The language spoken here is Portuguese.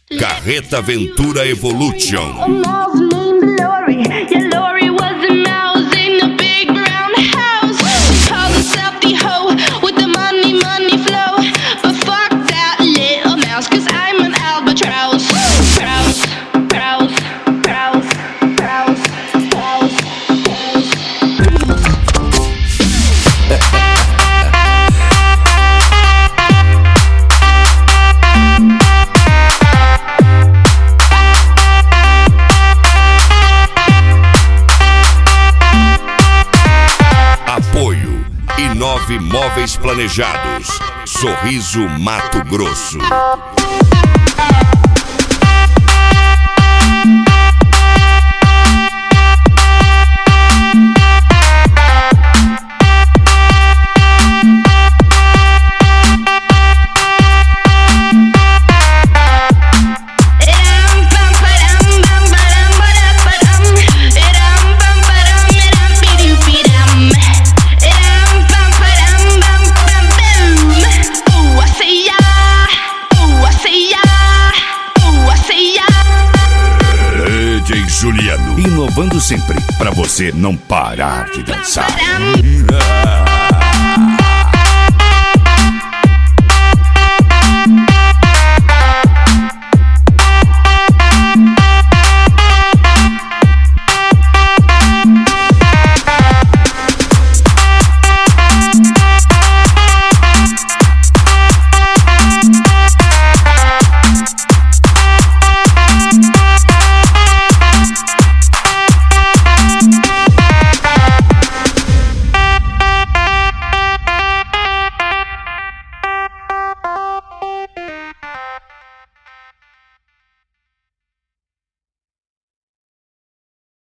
Carreta Ventura Evolution. A mouse named Lori. Yeah, Lori was a mouse in a big brown house. She called herself the hoe with the money flow. But fuck that little mouse, 'cause I'm an albatross. Trouse, trouse, trouse, trouse, trouse, Apoio Inove Móveis Planejados. Sorriso, Mato Grosso. DJ Juliano, inovando sempre pra você não parar de dançar.